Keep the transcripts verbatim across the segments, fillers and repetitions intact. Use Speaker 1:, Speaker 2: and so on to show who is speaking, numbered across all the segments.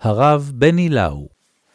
Speaker 1: הרב בני לאו.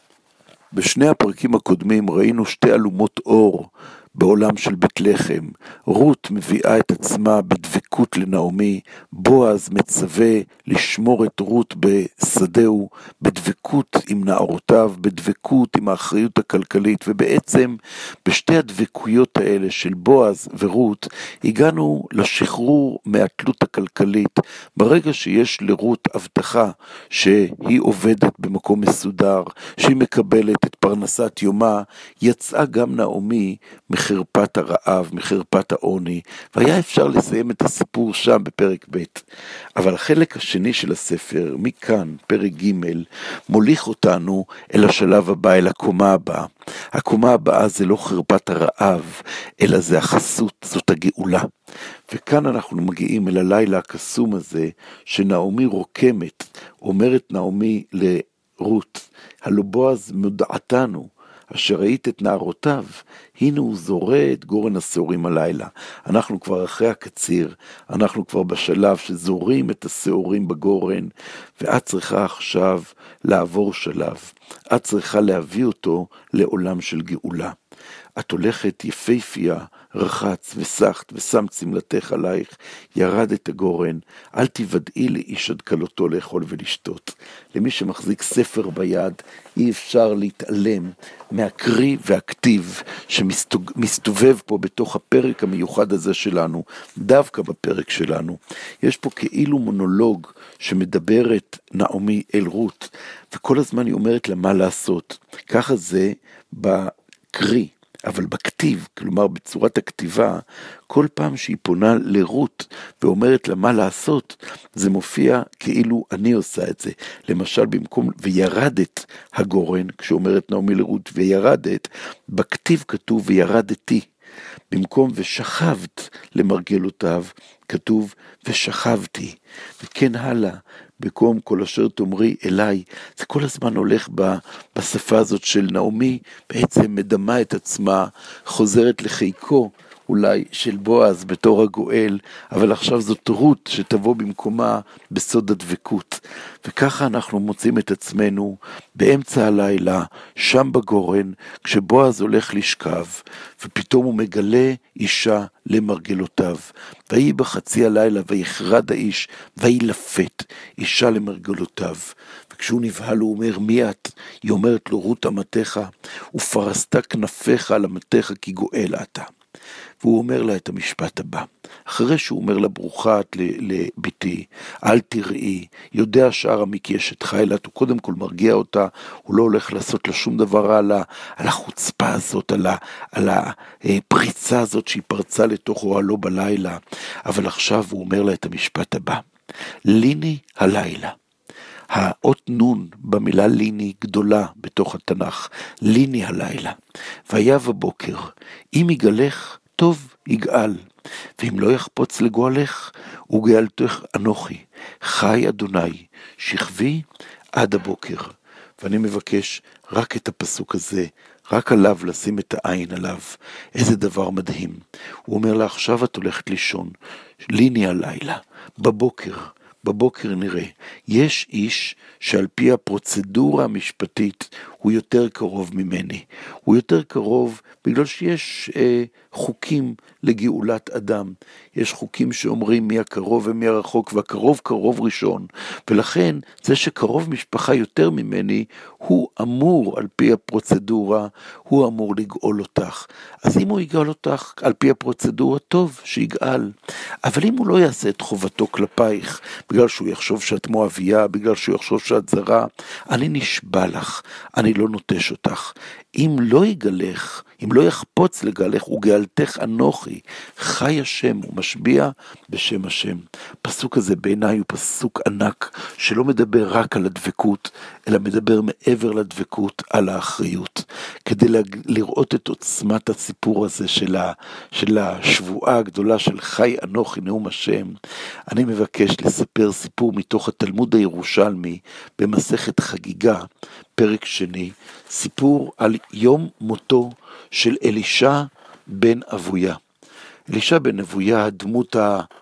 Speaker 2: בשני הפרקים הקודמים ראינו שתי אלומות אור בעולם של בית לחם. רות מביאה את עצמה בדבקות לנעמי, בועז מצווה לשמור את רות בשדהו, בדבקות עם נערותיו, בדבקות עם האחריות הכלכלית, ובעצם בשתי הדבקויות האלה של בועז ורות, הגענו לשחרור מהתלות הכלכלית, ברגע שיש לרות הבטחה שהיא עובדת במקום מסודר, שהיא מקבלת את פרנסת יומה, יצאה גם נעמי מחרפת הרעב, מחרפת העוני, והיה אפשר לסיים את הסיפור שם בפרק ב'. אבל החלק השני של הספר, מכאן, פרק ג', מוליך אותנו אל השלב הבא, אל הקומה הבאה. הקומה הבאה זה לא חרפת הרעב, אלא זה החסות, זאת הגאולה. וכאן אנחנו מגיעים אל הלילה הקסום הזה, שנעמי רוקמת, אומרת נעמי לרות, הלא בועז מודעתנו, אשר ראית את נערותיו, הנה הוא זורה את גורן השעורים הלילה. אנחנו כבר אחרי הקציר, אנחנו כבר בשלב שזורים את השעורים בגורן, ואת צריכה עכשיו לעבור שלב. את צריכה להביא אותו לעולם של גאולה. את הולכת יפהפייה, רחץ וסחת ושם צמלתך עלייך, ירד את הגורן, אל תוודאי לאיש עד כלותו לאכול ולשתות. למי שמחזיק ספר ביד, אי אפשר להתעלם מהקריא והכתיב שמסתובב פה בתוך הפרק המיוחד הזה שלנו, דווקא בפרק שלנו. יש פה כאילו מונולוג שמדברת נעמי אל רות, וכל הזמן היא אומרת לה מה לעשות. ככה זה בקריא. אבל בכתיב, כלומר בצורת הכתיבה, כל פעם שהיא פונה לרות ואומרת לה מה לעשות, זה מופיע כאילו אני עושה את זה. למשל במקום וירדת הגורן, כשאומרת נעמי לרות וירדת, בכתיב כתוב וירדתי. במקום ושכבת למרגלותיו, כתוב ושכבתי. וכן הלאה, במקום כל אשר תאמרי אליי, זה כל הזמן הולך בשפה הזאת של נעמי, בעצם מדמה את עצמה, חוזרת לחיקו, אולי של בועז בתור הגואל, אבל עכשיו זאת רות שתבוא במקומה בסוד הדבקות. וככה אנחנו מוצאים את עצמנו באמצע הלילה, שם בגורן, כשבועז הולך לשכב, ופתאום הוא מגלה אישה למרגלותיו. ויהי בחצי הלילה, ויחרד האיש, וילפת אישה למרגלותיו. וכשהוא נבהל הוא אומר, מי את? היא אומרת לו, רות אמתך, ופרסת כנפיך על אמתך כי גואל אתה. והוא אומר לה את המשפט הבא, אחרי שהוא אומר לה ברוכה את לביתי, אל תראי, יודע שער עמיקי אשת חילת, הוא קודם כל מרגיע אותה, הוא לא הולך לעשות לה שום דבר על, ה, על החוצפה הזאת, על, ה, על הפריצה הזאת שהיא פרצה לתוך אוהלו בלילה, אבל עכשיו הוא אומר לה את המשפט הבא, ליני הלילה. האות נון במילה ליני גדולה בתוך התנ"ך, ליני הלילה, והיה בבוקר, אם יגלך, טוב יגאל, ואם לא יחפוץ לגואלך, וגאלתך אנוכי, חי אדוני, שכבי עד הבוקר. ואני מבקש רק את הפסוק הזה, רק עליו לשים את העין עליו, איזה דבר מדהים. הוא אומר לה, עכשיו את הולכת לישון, ליני הלילה, בבוקר, בבוקר נראה, יש איש שעל פי הפרוצדורה המשפטית הוא יותר קרוב ממני. הוא יותר קרוב בגלל שיש אה, חוקים לגאולת אדם. יש חוקים שאומרים מי הקרוב ומי הרחוק, והקרוב קרוב ראשון. ולכן זה שקרוב משפחה יותר ממני, הוא אמור על פי הפרוצדורה, הוא אמור לגאול אותך. אז אם הוא יגאל אותך על פי הפרוצדורה, טוב שיגאל. אבל אם הוא לא יעשה את חובתו כלפייך, בגלל שהוא יחשוב שאת מואביה, בגלל שהוא יחשוב שאת זרה, אני נשבע לך, אני לא נוטש אותך. אם לא יגלך, אם לא יחפוץ לגלך, וגאלתך אנוכי, חי השם, הוא משביע בשם השם. פסוק הזה בעיניי הוא פסוק ענק, שלא מדבר רק על הדבקות, אלא מדבר מעבר לדבקות על האחריות. כדי לראות את עוצמת הסיפור הזה של, ה, של השבועה הגדולה של חי אנוכי, נאום השם, אני מבקש לספר סיפור מתוך התלמוד הירושלמי, במסכת חגיגה, פרק שני, סיפור על יום מותו של אלישע בן אבויה. אלישע בן אבויה, הדמות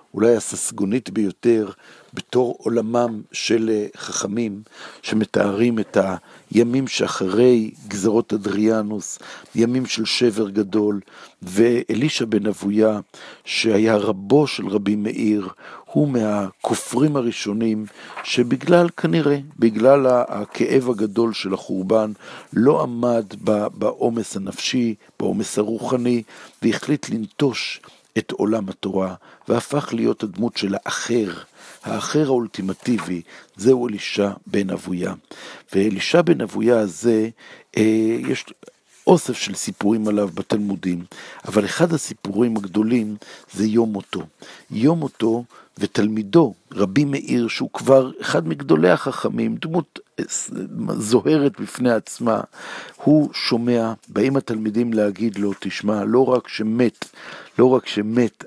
Speaker 2: אולי הססגונית ביותר, בתור עולמם של חכמים, שמתארים את הימים שאחרי גזרות אדריאנוס, ימים של שבר גדול, ואלישע בן אבויה, שהיה רבו של רבי מאיר, הוא מהכופרים הראשונים, שבגלל כנראה, בגלל הכאב הגדול של החורבן, לא עמד בעומס הנפשי, בעומס הרוחני, והחליט לנטוש את עולם התורה, והפך להיות הדמות של האחר, האחר האולטימטיבי, זהו אלישע בן אבויה. ואלישע בן אבויה הזה, אה, יש אוסף של סיפורים עליו בתלמודים, אבל אחד הסיפורים הגדולים זה יום מותו. יום מותו ותלמידו, רבי מאיר, שהוא כבר אחד מגדולי החכמים, דמות זוהרת בפני עצמה, הוא שומע, באים התלמידים להגיד לו, תשמע, לא רק שמת, לא רק שמת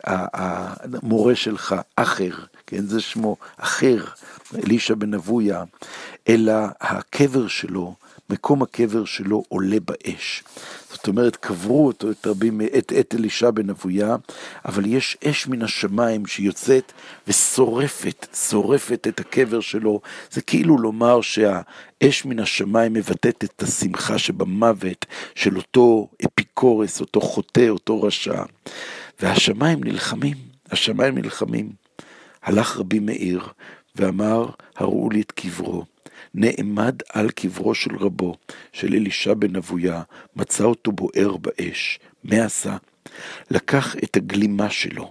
Speaker 2: המורה שלך, אחר, כן, זה שמו, אחר, אלישע בן אבויה, אלא הקבר שלו, מקום הקבר שלו עולה באש. זאת אומרת, קברו אותו, את, רבי, את, את אלישע בן אבויה, אבל יש אש מן השמיים שיוצאת ושורפת, שורפת את הקבר שלו. זה כאילו לומר שהאש מן השמיים מבטאת את השמחה שבמוות של אותו אפיקורס, אותו חוטא, אותו רשע. והשמיים נלחמים, השמיים נלחמים. הלך רבי מאיר ואמר, הראו לי את קברו. נעמד על קברו של רבו, של אלישע בן אבויה, מצא אותו בוער באש. מה עשה? לקח את הגלימה שלו,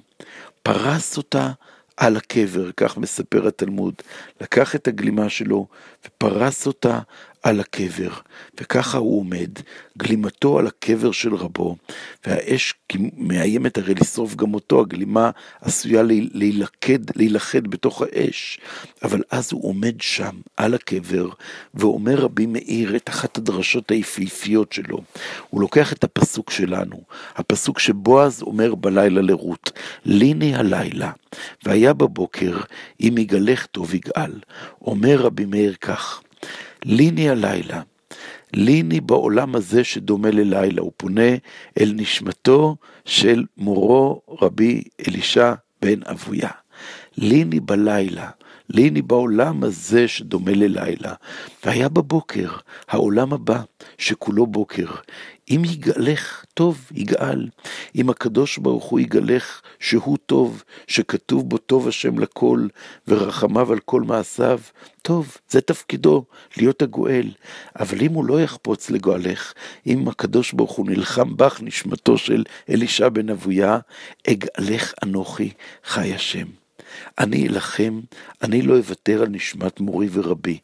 Speaker 2: פרס אותה על הקבר, כך מספר התלמוד, לקח את הגלימה שלו ופרס אותה על הקבר, וככה הוא עומד, גלימתו על הקבר של רבו, והאש מאיימת הרי לשרוף גם אותו, הגלימה עשויה להילכד, להילכד בתוך האש, אבל אז הוא עומד שם על הקבר, ואומר רבי מאיר את אחת הדרשות היפהפיות שלו, הוא לוקח את הפסוק שלנו, הפסוק שבועז אומר בלילה לרות, ליני הלילה, והיה בבוקר, אם יגלך טוב יגאל, אומר רבי מאיר כך, ליני הלילה, ליני בעולם הזה שדומה ללילה, הוא פונה אל נשמתו של מורו רבי אלישע בן אבויה. ליני בלילה, ליני בעולם הזה שדומה ללילה, והיה בבוקר, העולם הבא שכולו בוקר, אם יגאלך טוב יגאל, אם הקדוש ברוך הוא יגאלך שהוא טוב, שכתוב בו טוב השם לכל, ורחמיו על כל מעשיו, טוב, זה תפקידו, להיות הגואל, אבל אם הוא לא יחפוץ לגואלך, אם הקדוש ברוך הוא נלחם בך נשמתו של אלישע בן אבויה, אגאלך אנוכי חי השם. אני אלחם, אני לא אוותר על נשמת מורי ורבי,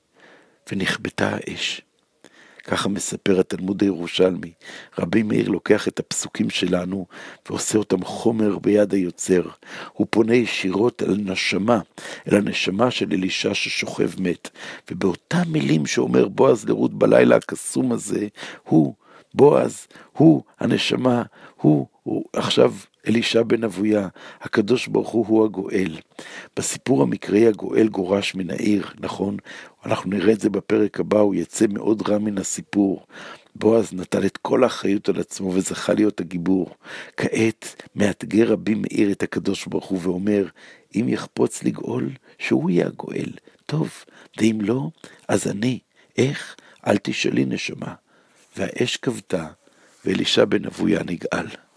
Speaker 2: ונכבתה האש. ככה מספר התלמוד הירושלמי, רבי מאיר לוקח את הפסוקים שלנו, ועושה אותם חומר ביד היוצר, הוא פונה ישירות אל הנשמה, אל הנשמה של אלישע ששוכב מת, ובאותם מילים שאומר בועז לרות בלילה הקסום הזה, הוא, בועז, הוא הנשמה, הוא, הוא עכשיו אלישע בן אבויה, הקדוש ברוך הוא הוא הגואל. בסיפור המקראי הגואל גורש מן העיר, נכון? אנחנו נראה את זה בפרק הבא, הוא יצא מאוד רע מן הסיפור. בועז נטל את כל האחריות על עצמו וזכה להיות הגיבור. כעת מאתגר רבי מאיר את הקדוש ברוך הוא ואומר, אם יחפוץ לגאול, שהוא יהיה הגואל. טוב, ואם לא, אז אני, איך? אל תשאלי נשמה. והאש כבתה, ואלישע בן אבויה נגאל.